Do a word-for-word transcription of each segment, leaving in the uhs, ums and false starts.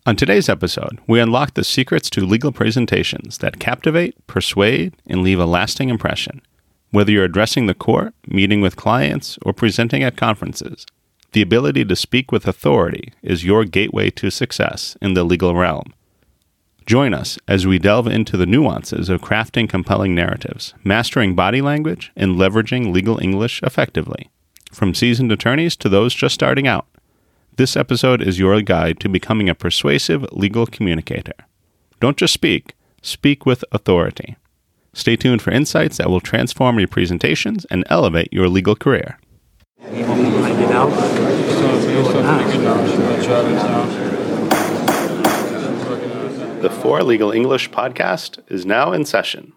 On today's episode, we unlock the secrets to legal presentations that captivate, persuade, and leave a lasting impression. Whether you're addressing the court, meeting with clients, or presenting at conferences, the ability to speak with authority is your gateway to success in the legal realm. Join us as we delve into the nuances of crafting compelling narratives, mastering body language, and leveraging legal English effectively. From seasoned attorneys to those just starting out, this episode is your guide to becoming a persuasive legal communicator. Don't just speak, speak with authority. Stay tuned for insights that will transform your presentations and elevate your legal career. The For Legal English podcast is now in session.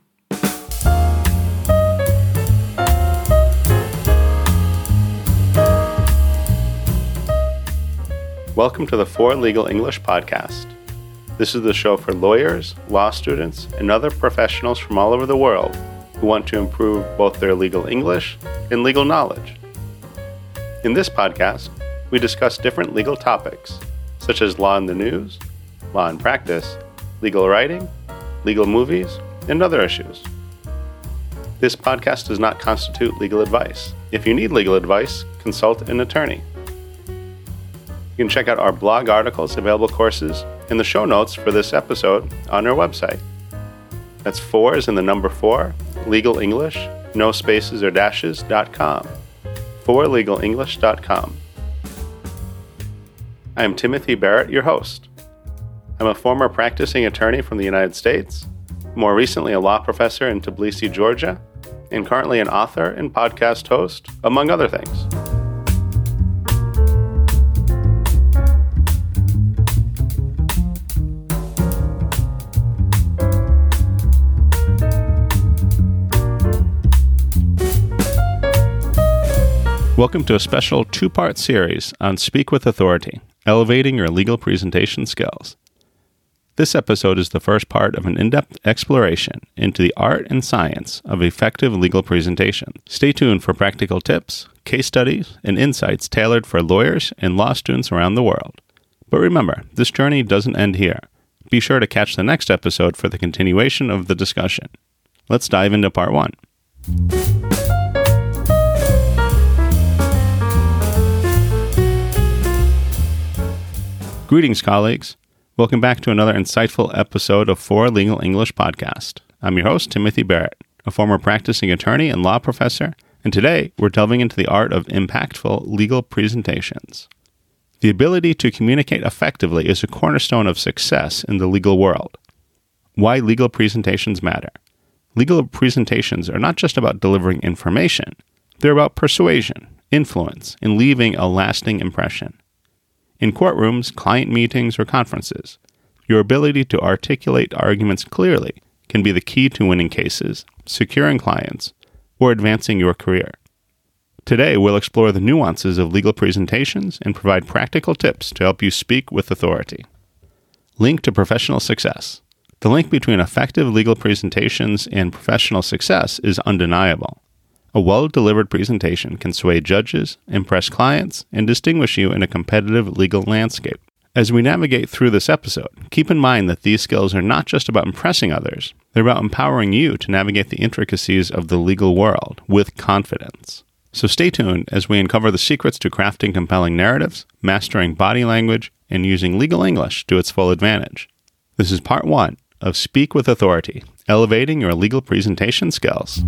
Welcome to the For Legal English podcast. This is the show for lawyers, law students, and other professionals from all over the world who want to improve both their legal English and legal knowledge. In this podcast, we discuss different legal topics, such as law in the news, law in practice, legal writing, legal movies, and other issues. This podcast does not constitute legal advice. If you need legal advice, consult an attorney. You can check out our blog articles, available courses, and the show notes for this episode on our website. That's four is in the number four, Legal English, no spaces or dashes, dot com. for legal english dot com. I am Timothy Barrett, your host. I'm a former practicing attorney from the United States, more recently a law professor in Tbilisi, Georgia, and currently an author and podcast host, among other things. Welcome to a special two-part series on Speak with Authority, elevating your legal presentation skills. This episode is the first part of an in-depth exploration into the art and science of effective legal presentation. Stay tuned for practical tips, case studies, and insights tailored for lawyers and law students around the world. But remember, this journey doesn't end here. Be sure to catch the next episode for the continuation of the discussion. Let's dive into part one. Greetings, colleagues. Welcome back to another insightful episode of For Legal English podcast. I'm your host, Timothy Barrett, a former practicing attorney and law professor, and today we're delving into the art of impactful legal presentations. The ability to communicate effectively is a cornerstone of success in the legal world. Why legal presentations matter. Legal presentations are not just about delivering information, they're about persuasion, influence, and leaving a lasting impression. In courtrooms, client meetings, or conferences, your ability to articulate arguments clearly can be the key to winning cases, securing clients, or advancing your career. Today, we'll explore the nuances of legal presentations and provide practical tips to help you speak with authority. Link to professional success. The link between effective legal presentations and professional success is undeniable. A well-delivered presentation can sway judges, impress clients, and distinguish you in a competitive legal landscape. As we navigate through this episode, keep in mind that these skills are not just about impressing others, they're about empowering you to navigate the intricacies of the legal world with confidence. So stay tuned as we uncover the secrets to crafting compelling narratives, mastering body language, and using legal English to its full advantage. This is part one of Speak with Authority, elevating your legal presentation skills.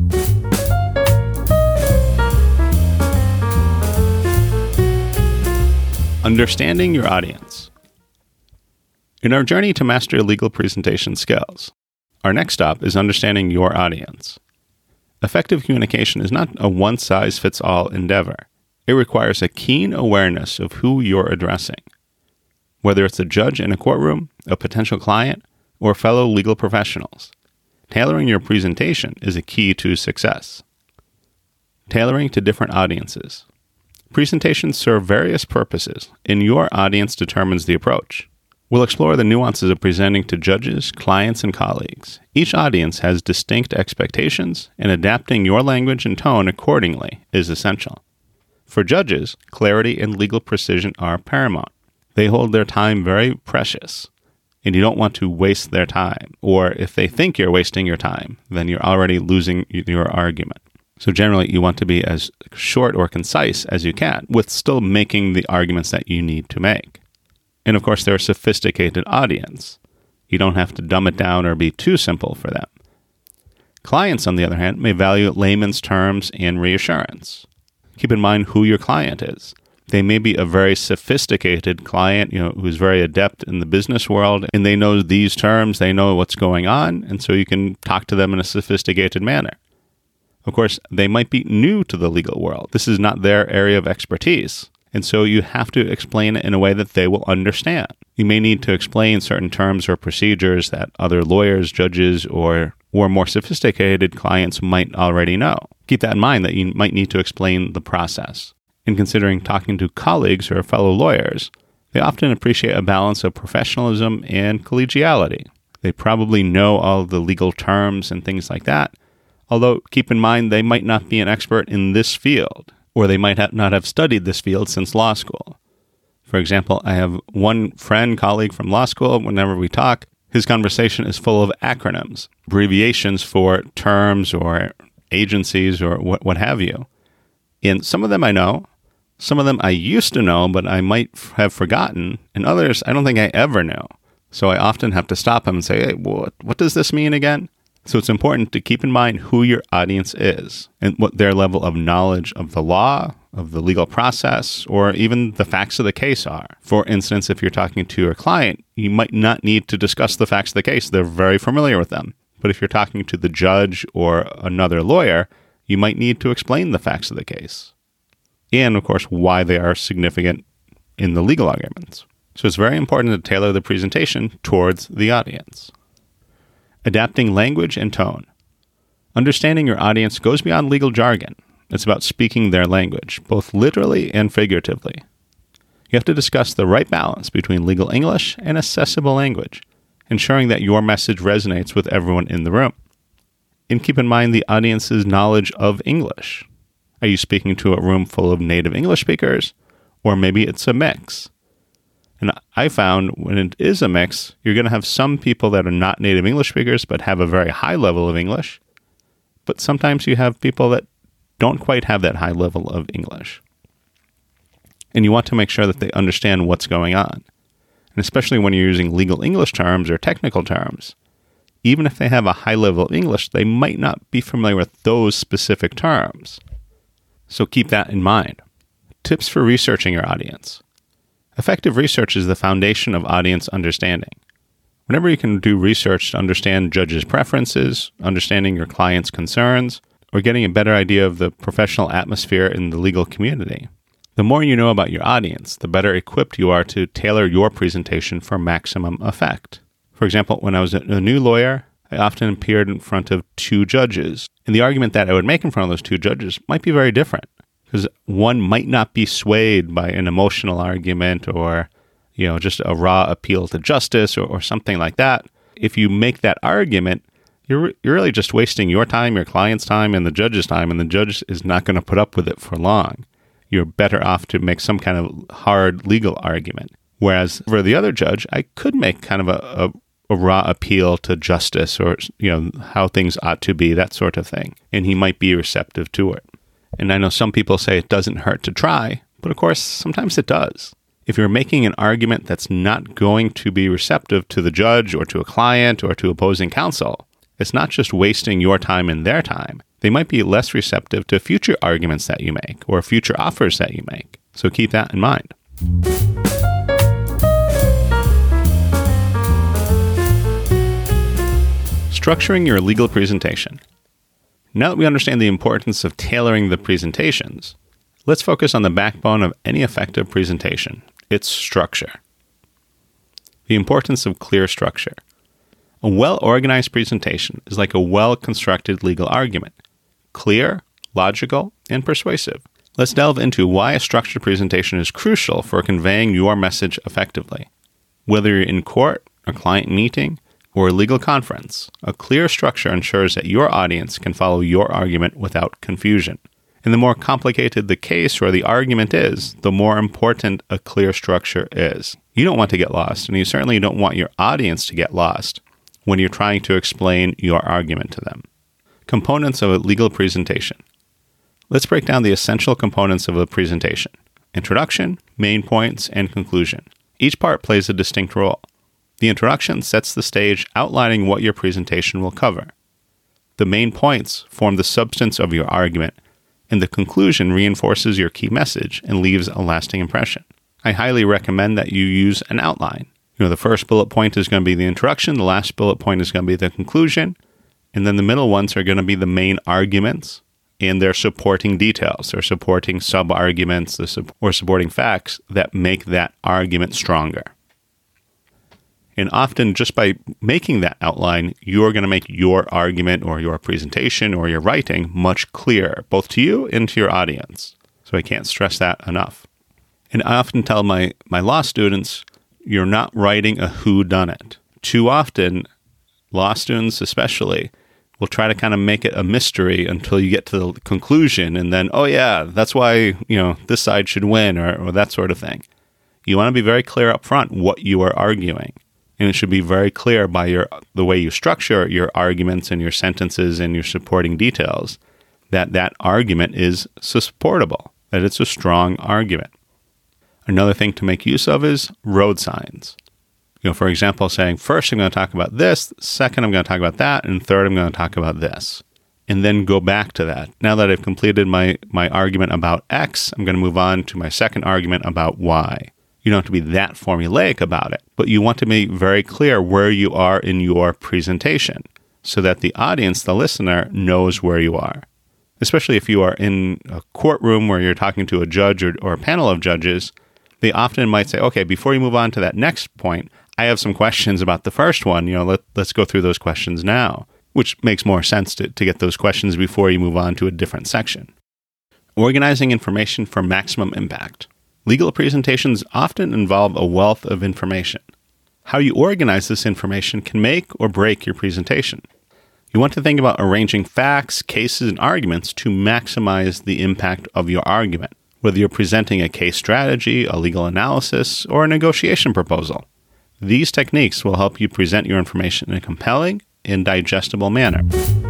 Understanding your audience. In our journey to master legal presentation skills, our next stop is understanding your audience. Effective communication is not a one-size-fits-all endeavor. It requires a keen awareness of who you're addressing. Whether it's a judge in a courtroom, a potential client, or fellow legal professionals, tailoring your presentation is a key to success. Tailoring to different audiences. Presentations serve various purposes, and your audience determines the approach. We'll explore the nuances of presenting to judges, clients, and colleagues. Each audience has distinct expectations, and adapting your language and tone accordingly is essential. For judges, clarity and legal precision are paramount. They hold their time very precious, and you don't want to waste their time. Or if they think you're wasting your time, then you're already losing your argument. So generally, you want to be as short or concise as you can, with still making the arguments that you need to make. And of course, they're a sophisticated audience. You don't have to dumb it down or be too simple for them. Clients, on the other hand, may value layman's terms and reassurance. Keep in mind who your client is. They may be a very sophisticated client, you know, who's very adept in the business world, and they know these terms, they know what's going on, and so you can talk to them in a sophisticated manner. Of course, they might be new to the legal world. This is not their area of expertise, and so you have to explain it in a way that they will understand. You may need to explain certain terms or procedures that other lawyers, judges, or, or more sophisticated clients might already know. Keep that in mind that you might need to explain the process. In considering talking to colleagues or fellow lawyers, they often appreciate a balance of professionalism and collegiality. They probably know all the legal terms and things like that, although keep in mind they might not be an expert in this field, or they might have not have studied this field since law school. For example, I have one friend, colleague from law school. Whenever we talk, his conversation is full of acronyms, abbreviations for terms or agencies or what, what have you. And some of them I know. Some of them I used to know, but I might f- have forgotten, and others I don't think I ever knew. So I often have to stop him and say, hey, what, what does this mean again? So it's important to keep in mind who your audience is and what their level of knowledge of the law, of the legal process, or even the facts of the case are. For instance, if you're talking to your client, you might not need to discuss the facts of the case. They're very familiar with them. But if you're talking to the judge or another lawyer, you might need to explain the facts of the case. And, of course, why they are significant in the legal arguments. So it's very important to tailor the presentation towards the audience. Adapting language and tone. Understanding your audience goes beyond legal jargon. It's about speaking their language, both literally and figuratively. You have to discuss the right balance between legal English and accessible language, ensuring that your message resonates with everyone in the room. And keep in mind the audience's knowledge of English. Are you speaking to a room full of native English speakers? Or maybe it's a mix. And I found when it is a mix, you're going to have some people that are not native English speakers but have a very high level of English. But sometimes you have people that don't quite have that high level of English. And you want to make sure that they understand what's going on. And especially when you're using legal English terms or technical terms, even if they have a high level of English, they might not be familiar with those specific terms. So keep that in mind. Tips for researching your audience. Effective research is the foundation of audience understanding. Whenever you can do research to understand judges' preferences, understanding your client's concerns, or getting a better idea of the professional atmosphere in the legal community, the more you know about your audience, the better equipped you are to tailor your presentation for maximum effect. For example, when I was a new lawyer, I often appeared in front of two judges, and the argument that I would make in front of those two judges might be very different, because one might not be swayed by an emotional argument or, you know, just a raw appeal to justice or, or something like that. If you make that argument, you're you're really just wasting your time, your client's time, and the judge's time, and the judge is not going to put up with it for long. You're better off to make some kind of hard legal argument. Whereas for the other judge, I could make kind of a, a a raw appeal to justice or, you know, how things ought to be, that sort of thing. And he might be receptive to it. And I know some people say it doesn't hurt to try, but of course, sometimes it does. If you're making an argument that's not going to be receptive to the judge or to a client or to opposing counsel, it's not just wasting your time and their time. They might be less receptive to future arguments that you make or future offers that you make. So keep that in mind. Structuring your legal presentation. Now that we understand the importance of tailoring the presentations, let's focus on the backbone of any effective presentation, its structure. The importance of clear structure. A well-organized presentation is like a well-constructed legal argument, clear, logical, and persuasive. Let's delve into why a structured presentation is crucial for conveying your message effectively. Whether you're in court, a client meeting, or a legal conference, a clear structure ensures that your audience can follow your argument without confusion. And the more complicated the case or the argument is, the more important a clear structure is. You don't want to get lost, and you certainly don't want your audience to get lost when you're trying to explain your argument to them. Components of a legal presentation. Let's break down the essential components of a presentation: introduction, main points, and conclusion. Each part plays a distinct role. The introduction sets the stage, outlining what your presentation will cover. The main points form the substance of your argument, and the conclusion reinforces your key message and leaves a lasting impression. I highly recommend that you use an outline. You know, the first bullet point is going to be the introduction, the last bullet point is going to be the conclusion, and then the middle ones are going to be the main arguments and their supporting details, or supporting sub-arguments or supporting facts that make that argument stronger. And often, just by making that outline, you're going to make your argument or your presentation or your writing much clearer, both to you and to your audience. So I can't stress that enough. And I often tell my, my law students, you're not writing a whodunit. Too often, law students especially, will try to kind of make it a mystery until you get to the conclusion, and then, oh yeah, that's why, you know, this side should win, or, or that sort of thing. You want to be very clear up front what you are arguing. And it should be very clear by your the way you structure your arguments and your sentences and your supporting details that that argument is supportable, that it's a strong argument. Another thing to make use of is road signs. You know, for example, saying, first I'm going to talk about this, second I'm going to talk about that, and third I'm going to talk about this. And then go back to that. Now that I've completed my, my argument about X, I'm going to move on to my second argument about Y. You don't have to be that formulaic about it, but you want to be very clear where you are in your presentation so that the audience, the listener, knows where you are. Especially if you are in a courtroom where you're talking to a judge or, or a panel of judges, they often might say, okay, before you move on to that next point, I have some questions about the first one. You know, let, let's go through those questions now, which makes more sense to, to get those questions before you move on to a different section. Organizing information for maximum impact. Legal presentations often involve a wealth of information. How you organize this information can make or break your presentation. You want to think about arranging facts, cases, and arguments to maximize the impact of your argument, whether you're presenting a case strategy, a legal analysis, or a negotiation proposal. These techniques will help you present your information in a compelling and digestible manner.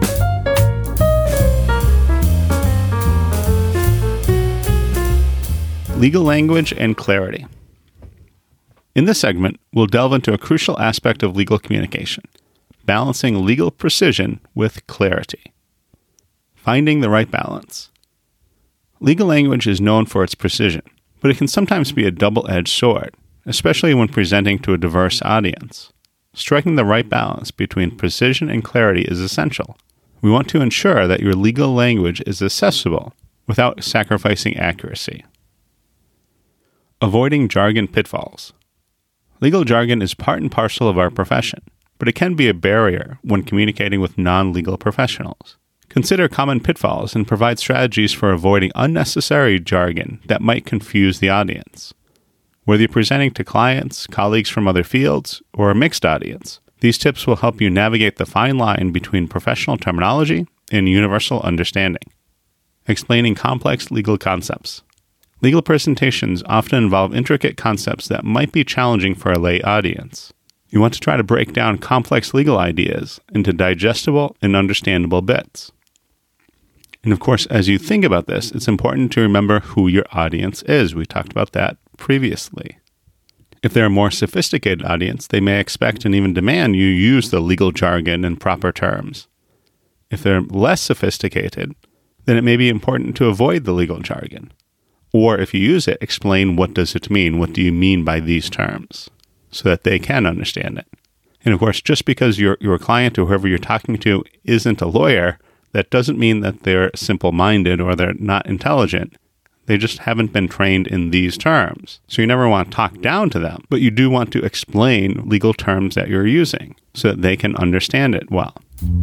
Legal language and clarity. In this segment, we'll delve into a crucial aspect of legal communication, balancing legal precision with clarity. Finding the right balance. Legal language is known for its precision, but it can sometimes be a double-edged sword, especially when presenting to a diverse audience. Striking the right balance between precision and clarity is essential. We want to ensure that your legal language is accessible without sacrificing accuracy. Avoiding jargon pitfalls. Legal jargon is part and parcel of our profession, but it can be a barrier when communicating with non-legal professionals. Consider common pitfalls and provide strategies for avoiding unnecessary jargon that might confuse the audience. Whether you're presenting to clients, colleagues from other fields, or a mixed audience, these tips will help you navigate the fine line between professional terminology and universal understanding. Explaining complex legal concepts. Legal presentations often involve intricate concepts that might be challenging for a lay audience. You want to try to break down complex legal ideas into digestible and understandable bits. And of course, as you think about this, it's important to remember who your audience is. We talked about that previously. If they're a more sophisticated audience, they may expect and even demand you use the legal jargon and proper terms. If they're less sophisticated, then it may be important to avoid the legal jargon. Or if you use it, explain what does it mean? What do you mean by these terms? So that they can understand it. And of course, just because your your client or whoever you're talking to isn't a lawyer, that doesn't mean that they're simple-minded or they're not intelligent. They just haven't been trained in these terms. So you never want to talk down to them, but you do want to explain legal terms that you're using so that they can understand it well.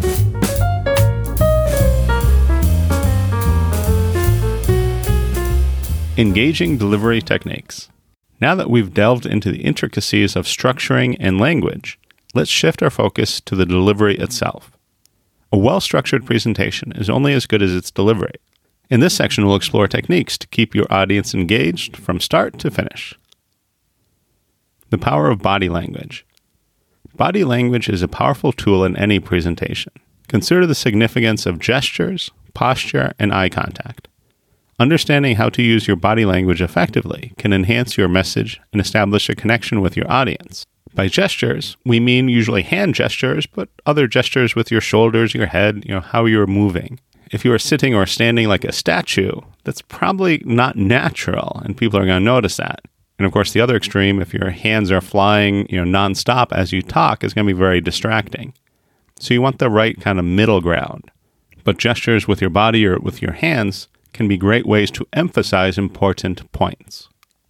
Engaging delivery techniques. Now that we've delved into the intricacies of structuring and language, let's shift our focus to the delivery itself. A well-structured presentation is only as good as its delivery. In this section, we'll explore techniques to keep your audience engaged from start to finish. The power of body language. Body language is a powerful tool in any presentation. Consider the significance of gestures, posture, and eye contact. Understanding how to use your body language effectively can enhance your message and establish a connection with your audience. By gestures, we mean usually hand gestures, but other gestures with your shoulders, your head, you know, how you're moving. If you are sitting or standing like a statue, that's probably not natural, and people are going to notice that. And of course, the other extreme, if your hands are flying, you know, nonstop as you talk, is going to be very distracting. So you want the right kind of middle ground. But gestures with your body or with your hands can be great ways to emphasize important points.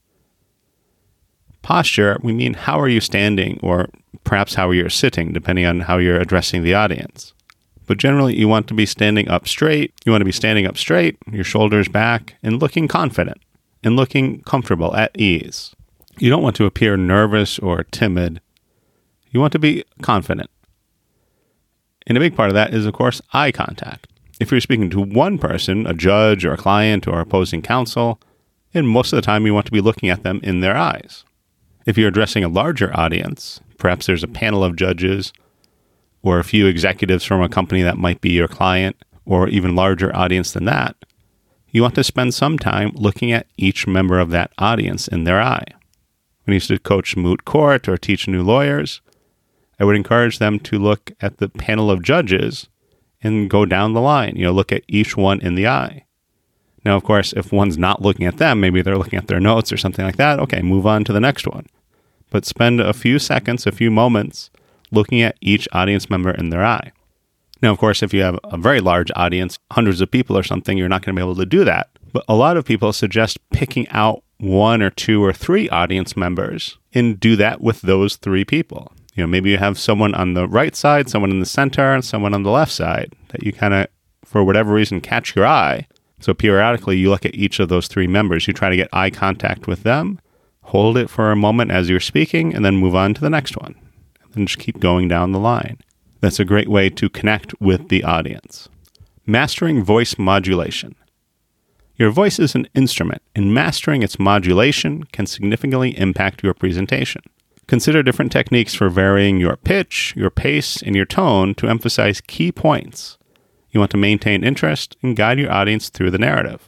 Posture, we mean how are you standing, or perhaps how you're sitting, depending on how you're addressing the audience. But generally, you want to be standing up straight. You want to be standing up straight, your shoulders back, and looking confident and looking comfortable, at ease. You don't want to appear nervous or timid. You want to be confident. And a big part of that is, of course, eye contact. If you're speaking to one person, a judge or a client or opposing counsel, and most of the time you want to be looking at them in their eyes. If you're addressing a larger audience, perhaps there's a panel of judges or a few executives from a company that might be your client, or even larger audience than that, you want to spend some time looking at each member of that audience in their eye. When I used to coach moot court or teach new lawyers, I would encourage them to look at the panel of judges and go down the line, you know, look at each one in the eye. Now, of course, if one's not looking at them, maybe they're looking at their notes or something like that, okay, move on to the next one. But spend a few seconds, a few moments, looking at each audience member in their eye. Now, of course, if you have a very large audience, hundreds of people or something, you're not going to be able to do that. But a lot of people suggest picking out one or two or three audience members and do that with those three people. You know, maybe you have someone on the right side, someone in the center, and someone on the left side that you kind of, for whatever reason, catch your eye. So periodically, you look at each of those three members. You try to get eye contact with them, hold it for a moment as you're speaking, and then move on to the next one. And then just keep going down the line. That's a great way to connect with the audience. Mastering voice modulation. Your voice is an instrument, and mastering its modulation can significantly impact your presentation. Consider different techniques for varying your pitch, your pace, and your tone to emphasize key points. You want to maintain interest and guide your audience through the narrative.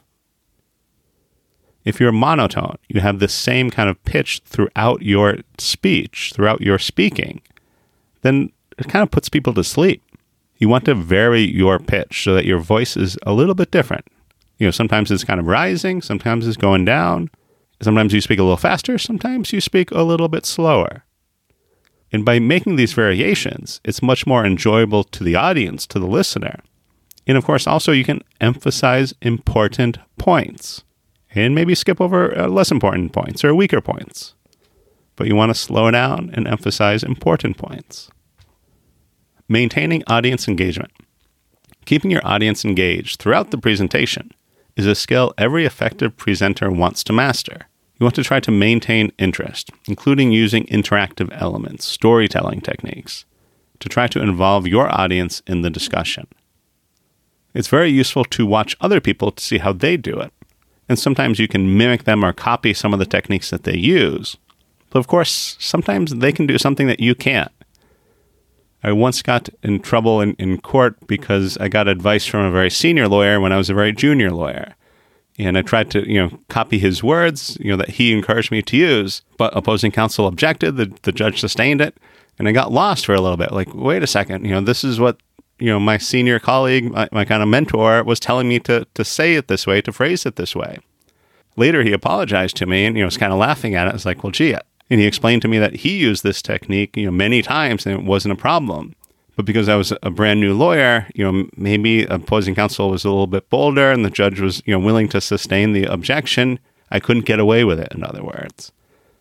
If you're monotone, you have the same kind of pitch throughout your speech, throughout your speaking, then it kind of puts people to sleep. You want to vary your pitch so that your voice is a little bit different. You know, sometimes it's kind of rising, sometimes it's going down. Sometimes you speak a little faster, sometimes you speak a little bit slower. And by making these variations, it's much more enjoyable to the audience, to the listener. And of course, also you can emphasize important points and maybe skip over uh, less important points or weaker points. But you want to slow down and emphasize important points. Maintaining audience engagement. Keeping your audience engaged throughout the presentation is a skill every effective presenter wants to master. You want to try to maintain interest, including using interactive elements, storytelling techniques, to try to involve your audience in the discussion. It's very useful to watch other people to see how they do it. And sometimes you can mimic them or copy some of the techniques that they use. But of course, sometimes they can do something that you can't. I once got in trouble in, in court because I got advice from a very senior lawyer when I was a very junior lawyer. And I tried to, you know, copy his words, you know, that he encouraged me to use. But opposing counsel objected, the, the judge sustained it, and I got lost for a little bit. Like, wait a second, you know, this is what, you know, my senior colleague, my, my kind of mentor was telling me to to say it this way, to phrase it this way. Later, he apologized to me and, you know, was kind of laughing at it. I was like, well, gee, and he explained to me that he used this technique, you know, many times and it wasn't a problem. But because I was a brand new lawyer, you know, maybe opposing counsel was a little bit bolder and the judge was, you know, willing to sustain the objection. I couldn't get away with it, in other words.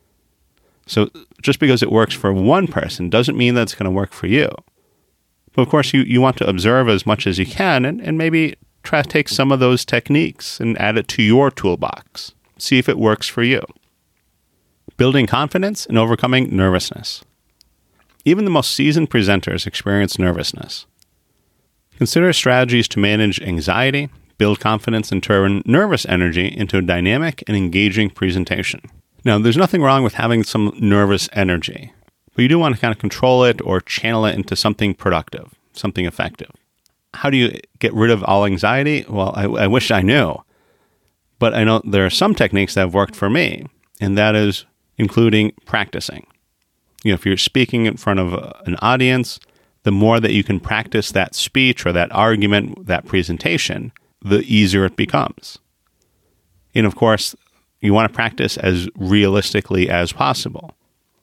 So just because it works for one person doesn't mean that it's going to work for you. But of course, you, you want to observe as much as you can and, and maybe try to take some of those techniques and add it to your toolbox. See if it works for you. Building confidence and overcoming nervousness. Even the most seasoned presenters experience nervousness. Consider strategies to manage anxiety, build confidence, and turn nervous energy into a dynamic and engaging presentation. Now, there's nothing wrong with having some nervous energy, but you do want to kind of control it or channel it into something productive, something effective. How do you get rid of all anxiety? Well, I, I wish I knew, but I know there are some techniques that have worked for me, and that is including practicing. You know, if you're speaking in front of a, an audience, the more that you can practice that speech or that argument, that presentation, the easier it becomes. And of course, you want to practice as realistically as possible.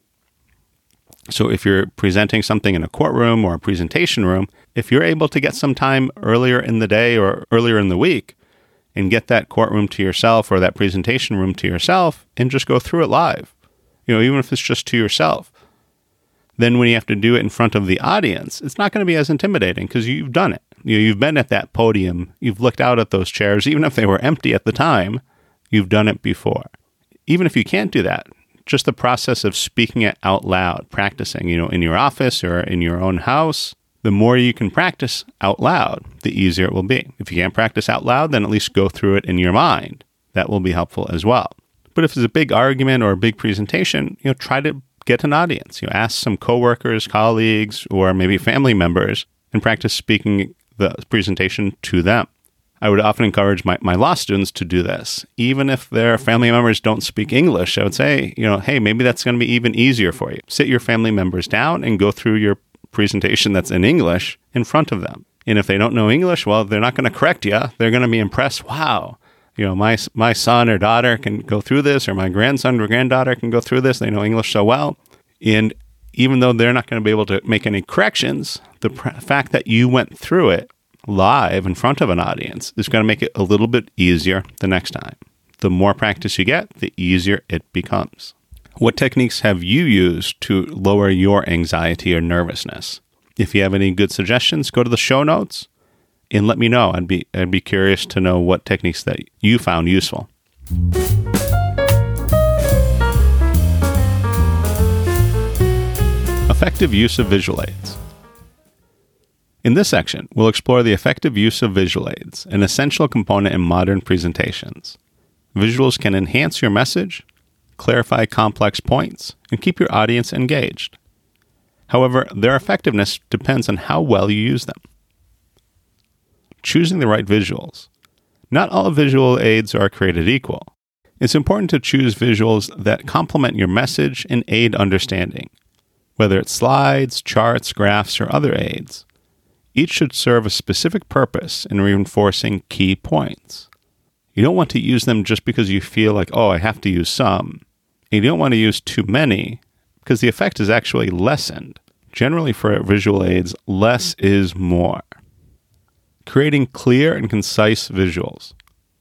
So if you're presenting something in a courtroom or a presentation room, if you're able to get some time earlier in the day or earlier in the week and get that courtroom to yourself or that presentation room to yourself and just go through it live, you know, even if it's just to yourself, then when you have to do it in front of the audience, it's not going to be as intimidating because you've done it. You know, you've been at that podium, you've looked out at those chairs, even if they were empty at the time, you've done it before. Even if you can't do that, just the process of speaking it out loud, practicing, you know, in your office or in your own house, the more you can practice out loud, the easier it will be. If you can't practice out loud, then at least go through it in your mind. That will be helpful as well. But if it's a big argument or a big presentation, you know, try to get an audience. You know, ask some coworkers, colleagues, or maybe family members and practice speaking the presentation to them. I would often encourage my, my law students to do this. Even if their family members don't speak English, I would say, you know, hey, maybe that's going to be even easier for you. Sit your family members down and go through your presentation that's in English in front of them. And if they don't know English, well, they're not going to correct you. They're going to be impressed. Wow, you know, my my son or daughter can go through this, or my grandson or granddaughter can go through this. They know English so well. And even though they're not going to be able to make any corrections, the pr- fact that you went through it live in front of an audience is going to make it a little bit easier the next time. The more practice you get, the easier it becomes. What techniques have you used to lower your anxiety or nervousness? If you have any good suggestions, go to the show notes and let me know. I'd be I'd be curious to know what techniques that you found useful. Effective use of visual aids. In this section, we'll explore the effective use of visual aids, an essential component in modern presentations. Visuals can enhance your message, clarify complex points, and keep your audience engaged. However, their effectiveness depends on how well you use them. Choosing the right visuals. Not all visual aids are created equal. It's important to choose visuals that complement your message and aid understanding, whether it's slides, charts, graphs, or other aids. Each should serve a specific purpose in reinforcing key points. You don't want to use them just because you feel like, oh, I have to use some. And you don't want to use too many because the effect is actually lessened. Generally, for visual aids, less is more. Creating clear and concise visuals.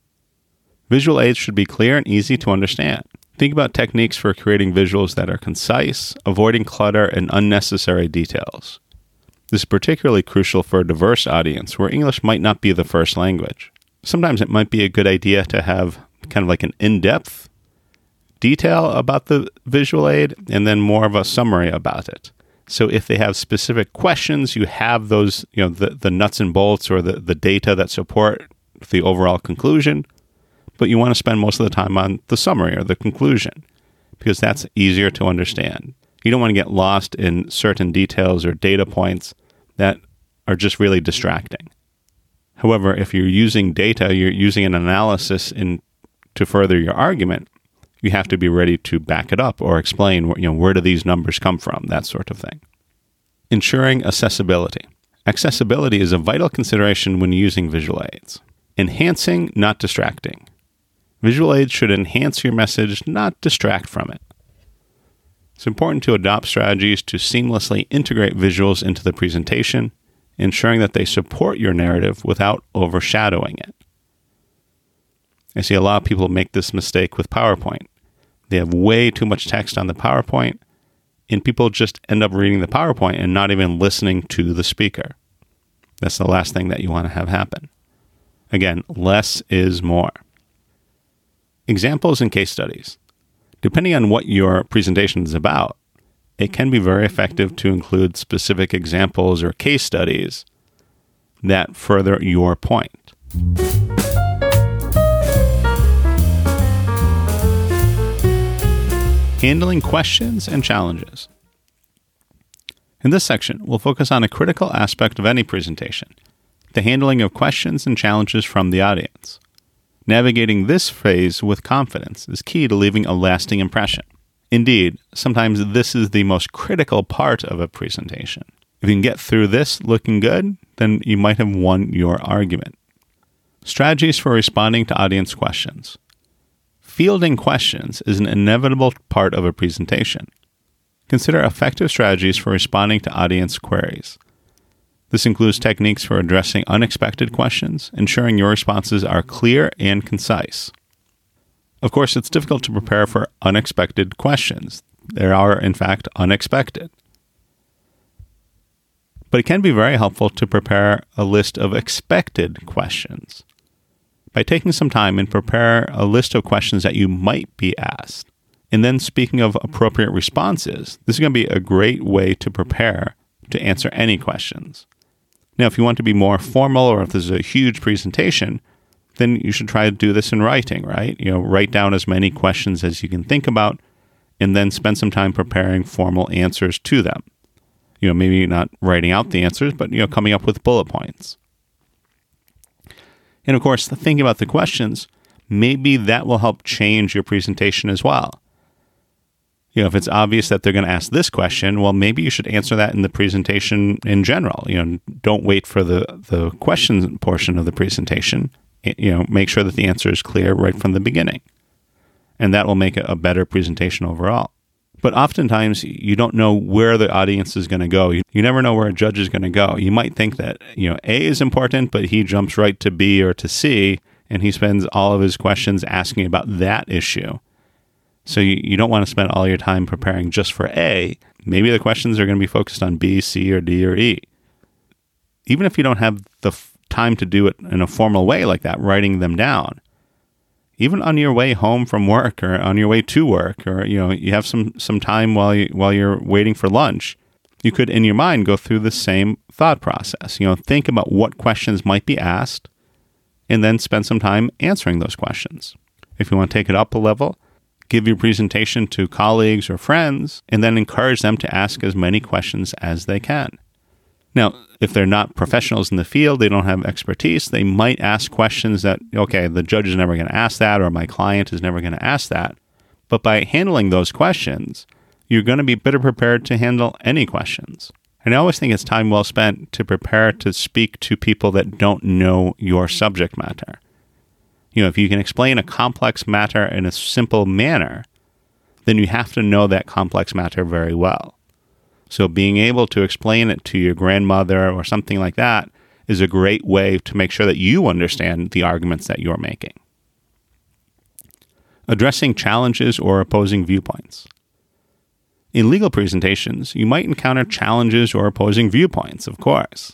Visual aids should be clear and easy to understand. Think about techniques for creating visuals that are concise, avoiding clutter and unnecessary details. This is particularly crucial for a diverse audience where English might not be the first language. Sometimes it might be a good idea to have kind of like an in-depth detail about the visual aid and then more of a summary about it. So if they have specific questions, you have those, you know, the, the nuts and bolts or the, the data that support the overall conclusion, but you want to spend most of the time on the summary or the conclusion because that's easier to understand. You don't want to get lost in certain details or data points that are just really distracting. However, if you're using data, you're using an analysis in to further your argument, you have to be ready to back it up or explain, you know, where do these numbers come from, that sort of thing. Ensuring accessibility. Accessibility is a vital consideration when using visual aids. Enhancing, not distracting. Visual aids should enhance your message, not distract from it. It's important to adopt strategies to seamlessly integrate visuals into the presentation, ensuring that they support your narrative without overshadowing it. I see a lot of people make this mistake with PowerPoint. They have way too much text on the PowerPoint, and people just end up reading the PowerPoint and not even listening to the speaker. That's the last thing that you want to have happen. Again, less is more. Examples and case studies. Depending on what your presentation is about, it can be very effective to include specific examples or case studies that further your point. Handling questions and challenges. In this section, we'll focus on a critical aspect of any presentation, the handling of questions and challenges from the audience. Navigating this phase with confidence is key to leaving a lasting impression. Indeed, sometimes this is the most critical part of a presentation. If you can get through this looking good, then you might have won your argument. Strategies for responding to audience questions. Fielding questions is an inevitable part of a presentation. Consider effective strategies for responding to audience queries. This includes techniques for addressing unexpected questions, ensuring your responses are clear and concise. Of course, it's difficult to prepare for unexpected questions. They are, in fact, unexpected. But it can be very helpful to prepare a list of expected questions. By taking some time and prepare a list of questions that you might be asked, and then speaking of appropriate responses, this is going to be a great way to prepare to answer any questions. Now, if you want to be more formal or if this is a huge presentation, then you should try to do this in writing, right? You know, write down as many questions as you can think about and then spend some time preparing formal answers to them. You know, maybe not writing out the answers, but, you know, coming up with bullet points. And of course, thinking about the questions, maybe that will help change your presentation as well. You know, if it's obvious that they're going to ask this question, well, maybe you should answer that in the presentation in general. You know, don't wait for the, the questions portion of the presentation. You know, make sure that the answer is clear right from the beginning. And that will make it a better presentation overall. But oftentimes, you don't know where the audience is going to go. You, you never know where a judge is going to go. You might think that, you know, A is important, but he jumps right to B or to C, and he spends all of his questions asking about that issue. So you, you don't want to spend all your time preparing just for A. Maybe the questions are going to be focused on B, C, or D, or E. Even if you don't have the f- time to do it in a formal way like that, writing them down, even on your way home from work or on your way to work, or, you know, you have some, some time while you, while you're waiting for lunch, you could, in your mind, go through the same thought process. You know, think about what questions might be asked and then spend some time answering those questions. If you want to take it up a level, give your presentation to colleagues or friends and then encourage them to ask as many questions as they can. Now, if they're not professionals in the field, they don't have expertise, they might ask questions that, okay, the judge is never going to ask that, or my client is never going to ask that. But by handling those questions, you're going to be better prepared to handle any questions. And I always think it's time well spent to prepare to speak to people that don't know your subject matter. You know, if you can explain a complex matter in a simple manner, then you have to know that complex matter very well. So being able to explain it to your grandmother or something like that is a great way to make sure that you understand the arguments that you're making. Addressing challenges or opposing viewpoints. In legal presentations, you might encounter challenges or opposing viewpoints, of course.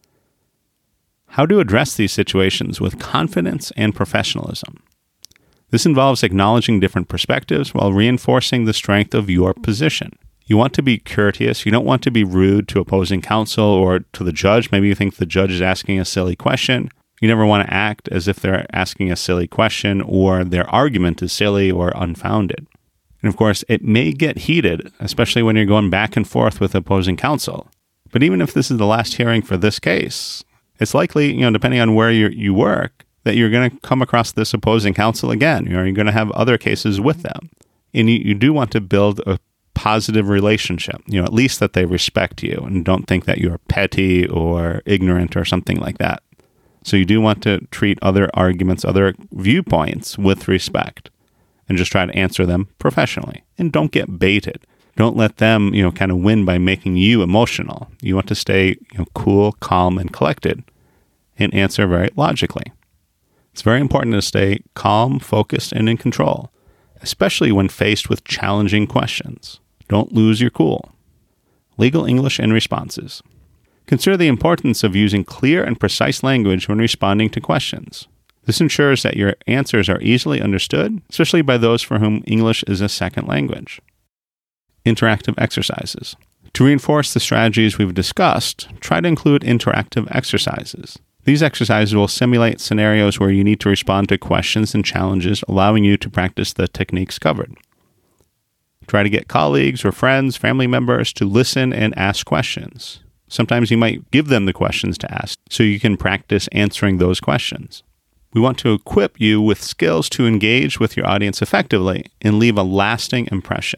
How to address these situations with confidence and professionalism. This involves acknowledging different perspectives while reinforcing the strength of your position. You want to be courteous. You don't want to be rude to opposing counsel or to the judge. Maybe you think the judge is asking a silly question. You never want to act as if they're asking a silly question or their argument is silly or unfounded. And of course, it may get heated, especially when you're going back and forth with opposing counsel. But even if this is the last hearing for this case, it's likely, you know, depending on where you you work, that you're going to come across this opposing counsel again. You know, you're going to have other cases with them. And you, you do want to build a positive relationship, you know, at least that they respect you and don't think that you're petty or ignorant or something like that. So you do want to treat other arguments, other viewpoints with respect and just try to answer them professionally. And don't get baited. Don't let them, you know, kind of win by making you emotional. You want to stay, you know, cool, calm, and collected and answer very logically. It's very important to stay calm, focused, and in control, especially when faced with challenging questions. Don't lose your cool. Legal English and responses. Consider the importance of using clear and precise language when responding to questions. This ensures that your answers are easily understood, especially by those for whom English is a second language. Interactive exercises. To reinforce the strategies we've discussed, try to include interactive exercises. These exercises will simulate scenarios where you need to respond to questions and challenges, allowing you to practice the techniques covered. Try to get colleagues or friends, family members to listen and ask questions. Sometimes you might give them the questions to ask so you can practice answering those questions. We want to equip you with skills to engage with your audience effectively and leave a lasting impression.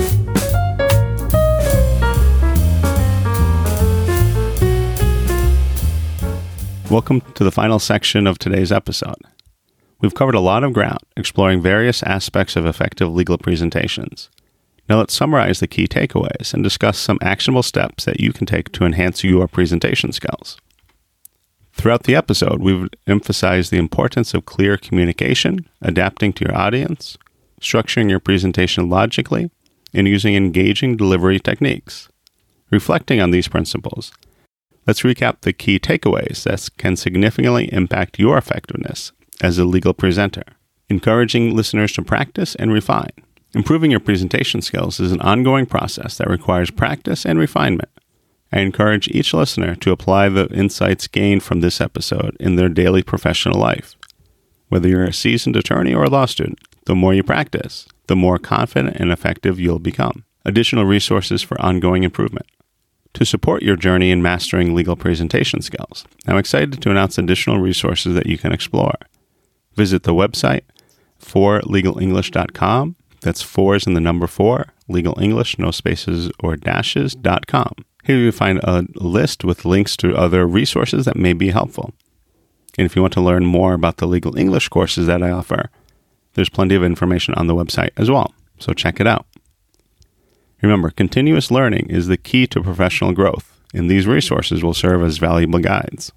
Welcome to the final section of today's episode. We've covered a lot of ground, exploring various aspects of effective legal presentations. Now let's summarize the key takeaways and discuss some actionable steps that you can take to enhance your presentation skills. Throughout the episode, we've emphasized the importance of clear communication, adapting to your audience, structuring your presentation logically, and using engaging delivery techniques. Reflecting on these principles, let's recap the key takeaways that can significantly impact your effectiveness as a legal presenter, encouraging listeners to practice and refine. Improving your presentation skills is an ongoing process that requires practice and refinement. I encourage each listener to apply the insights gained from this episode in their daily professional life. Whether you're a seasoned attorney or a law student, the more you practice, the more confident and effective you'll become. Additional resources for ongoing improvement. To support your journey in mastering legal presentation skills, I'm excited to announce additional resources that you can explore. Visit the website for legal english dot com. That's four is in the number four, Legal English, no spaces or dashes, dot com. Here you'll find a list with links to other resources that may be helpful. And if you want to learn more about the Legal English courses that I offer, there's plenty of information on the website as well, so check it out. Remember, continuous learning is the key to professional growth, and these resources will serve as valuable guides.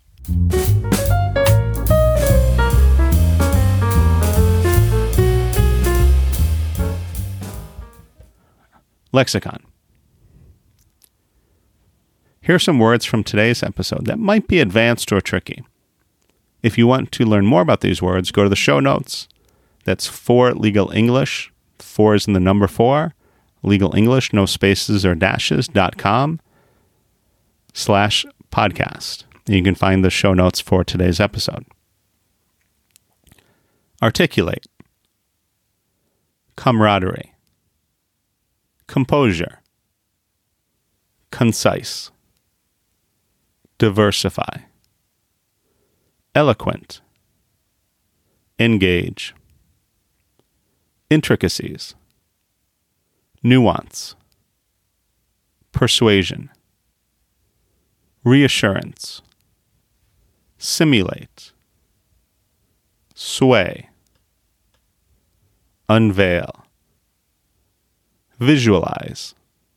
Lexicon. Here are some words from today's episode that might be advanced or tricky. If you want to learn more about these words, go to the show notes. That's for Legal English. Four is in the number four. Legal English, no spaces or dashes, dot com slash podcast. You can find the show notes for today's episode. Articulate. Camaraderie. Composure. Concise. Diversify. Eloquent. Engage. Intricacies. Nuance. Persuasion. Reassurance. Simulate. Sway. Unveil. Visualize.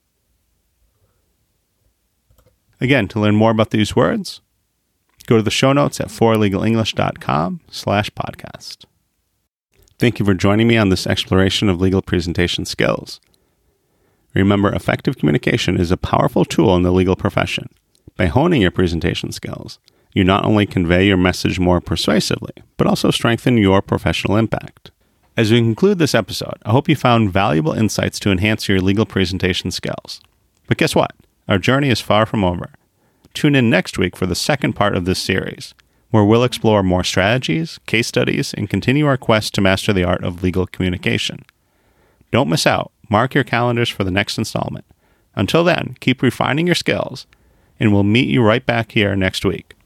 Again, to learn more about these words, go to the show notes at for legal english dot com slash podcast. Thank you for joining me on this exploration of legal presentation skills. Remember, effective communication is a powerful tool in the legal profession. By honing your presentation skills, you not only convey your message more persuasively, but also strengthen your professional impact. As we conclude this episode, I hope you found valuable insights to enhance your legal presentation skills. But guess what? Our journey is far from over. Tune in next week for the second part of this series, where we'll explore more strategies, case studies, and continue our quest to master the art of legal communication. Don't miss out. Mark your calendars for the next installment. Until then, keep refining your skills, and we'll meet you right back here next week.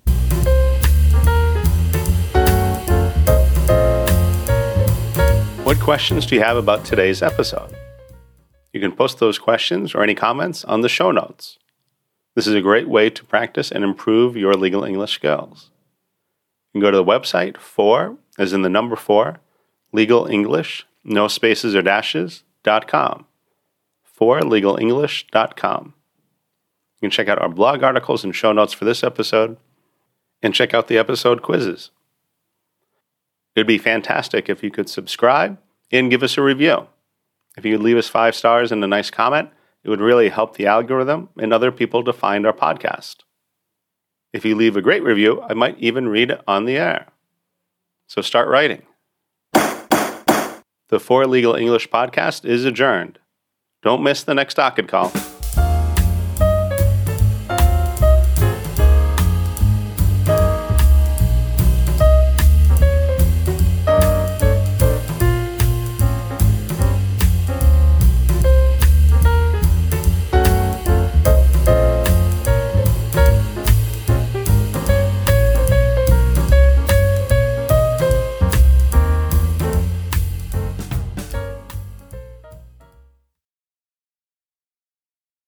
What questions do you have about today's episode? You can post those questions or any comments on the show notes. This is a great way to practice and improve your legal English skills. You can go to the website for, as in the number four, Legal English, no spaces or dashes, dot com. for legal english dot com. You can check out our blog articles and show notes for this episode, and check out the episode quizzes. It'd be fantastic if you could subscribe and give us a review. If you could leave us five stars and a nice comment, it would really help the algorithm and other people to find our podcast. If you leave a great review, I might even read it on the air. So start writing. The For Legal English podcast is adjourned. Don't miss the next docket call.